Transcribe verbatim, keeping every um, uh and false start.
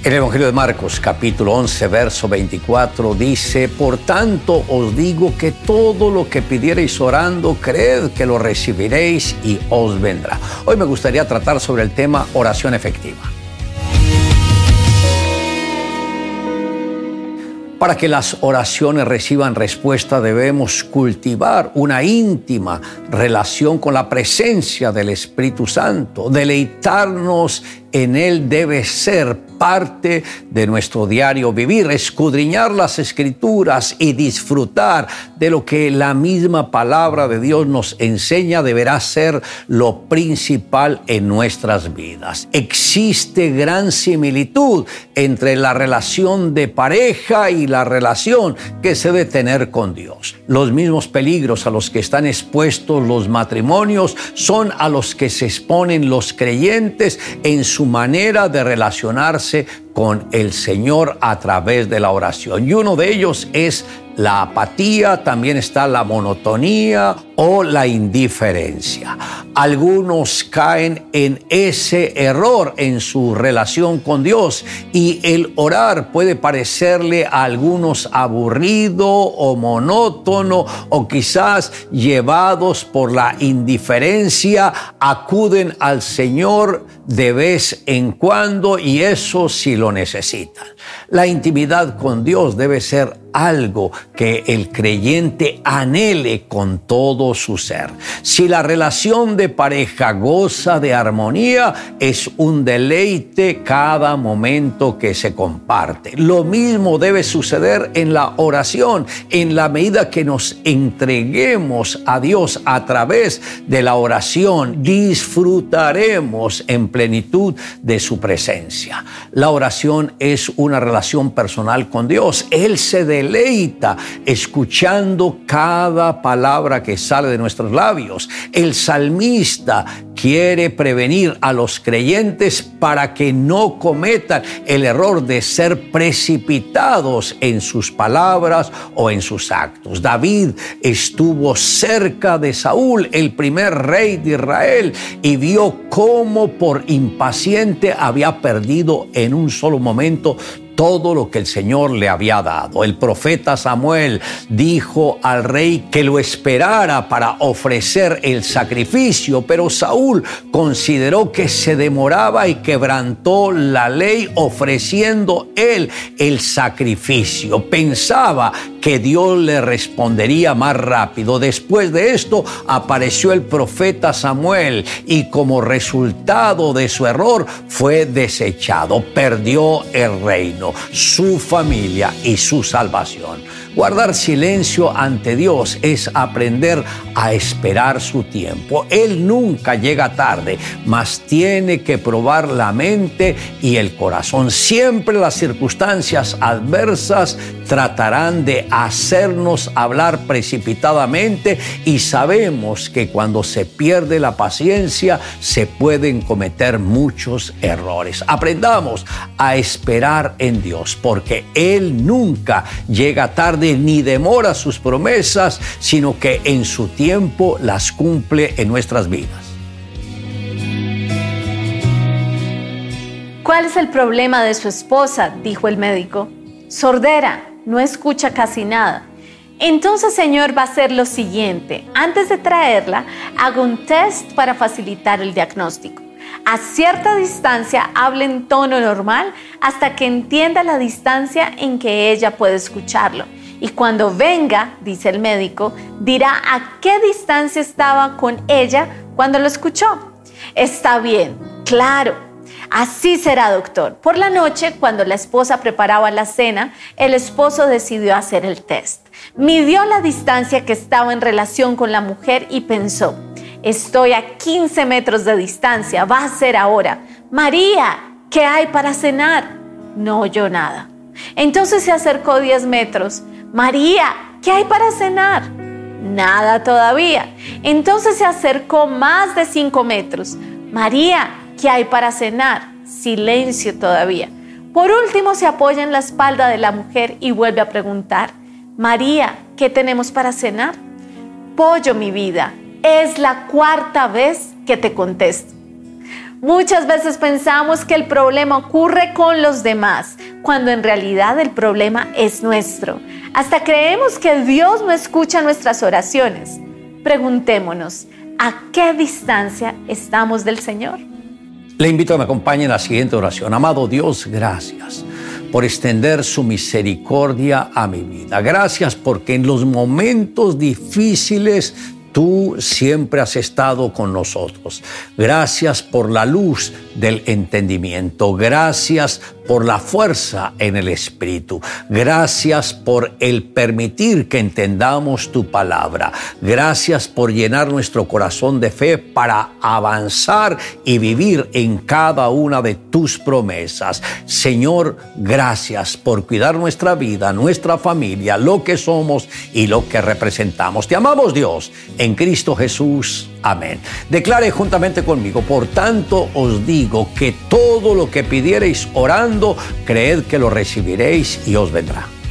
El Evangelio de Marcos, capítulo once, verso veinticuatro, dice: Por tanto os digo que todo lo que pidiereis orando, creed que lo recibiréis y os vendrá. Hoy me gustaría tratar sobre el tema oración efectiva. Para que las oraciones reciban respuesta, debemos cultivar una íntima relación con la presencia del Espíritu Santo. Deleitarnos en Él debe ser parte de nuestro diario vivir, escudriñar las Escrituras y disfrutar de lo que la misma palabra de Dios nos enseña deberá ser lo principal en nuestras vidas. Existe gran similitud entre la relación de pareja y la relación que se debe tener con Dios. Los mismos peligros a los que están expuestos los matrimonios son a los que se exponen los creyentes en su manera de relacionarse con el Señor a través de la oración. Y uno de ellos es la apatía, también está la monotonía o la indiferencia. Algunos caen en ese error en su relación con Dios y el orar puede parecerle a algunos aburrido o monótono, o quizás llevados por la indiferencia acuden al Señor de vez en cuando, y eso sí lo necesitan. La intimidad con Dios debe ser algo que el creyente anhele con todo su ser. Si la relación de pareja goza de armonía, es un deleite cada momento que se comparte. Lo mismo debe suceder en la oración. En la medida que nos entreguemos a Dios a través de la oración, disfrutaremos en plenitud de su presencia. La oración es una relación personal con Dios. Él se deleita escuchando cada palabra que sale de nuestros labios. El salmista quiere prevenir a los creyentes para que no cometan el error de ser precipitados en sus palabras o en sus actos. David estuvo cerca de Saúl, el primer rey de Israel, y vio cómo por impaciente había perdido en un solo momento todo lo que el Señor le había dado. El profeta Samuel dijo al rey que lo esperara para ofrecer el sacrificio, pero Saúl consideró que se demoraba y quebrantó la ley ofreciendo él el sacrificio. Pensaba que Dios le respondería más rápido. Después de esto apareció el profeta Samuel y como resultado de su error fue desechado. Perdió el reino, su familia y su salvación. Guardar silencio ante Dios es aprender a esperar su tiempo. Él nunca llega tarde, mas tiene que probar la mente y el corazón. Siempre las circunstancias adversas tratarán de hacernos hablar precipitadamente, y sabemos que cuando se pierde la paciencia se pueden cometer muchos errores. Aprendamos a esperar en Dios, porque Él nunca llega tarde ni demora sus promesas, sino que en su tiempo las cumple en nuestras vidas. ¿Cuál es el problema de su esposa?, dijo el médico. Sordera, no escucha casi nada. Entonces, señor, va a hacer lo siguiente. Antes de traerla, haga un test para facilitar el diagnóstico. A cierta distancia, hable en tono normal hasta que entienda la distancia en que ella puede escucharlo. Y cuando venga, dice el médico, dirá a qué distancia estaba con ella cuando lo escuchó. Está bien, claro. Así será, doctor. Por la noche, cuando la esposa preparaba la cena, el esposo decidió hacer el test. Midió la distancia que estaba en relación con la mujer y pensó: estoy a quince metros de distancia, va a ser ahora. María, ¿qué hay para cenar? No oyó nada. Entonces se acercó diez metros. María, ¿qué hay para cenar? Nada todavía. Entonces se acercó más de cinco metros. María, ¿qué hay para cenar? Silencio todavía. Por último se apoya en la espalda de la mujer y vuelve a preguntar: María, ¿qué tenemos para cenar? Pollo, mi vida. Es la cuarta vez que te contesto. Muchas veces pensamos que el problema ocurre con los demás, cuando en realidad el problema es nuestro. Hasta creemos que Dios no escucha nuestras oraciones. Preguntémonos, ¿a qué distancia estamos del Señor? Le invito a que me acompañe en la siguiente oración. Amado Dios, gracias por extender su misericordia a mi vida. Gracias porque en los momentos difíciles tú siempre has estado con nosotros. Gracias por la luz del entendimiento. Gracias por la fuerza en el Espíritu. Gracias por el permitir que entendamos tu palabra. Gracias por llenar nuestro corazón de fe para avanzar y vivir en cada una de tus promesas. Señor, gracias por cuidar nuestra vida, nuestra familia, lo que somos y lo que representamos. Te amamos, Dios, en Cristo Jesús. Amén. Declare juntamente conmigo: por tanto os digo que todo lo que pidiereis orando, creed que lo recibiréis y os vendrá.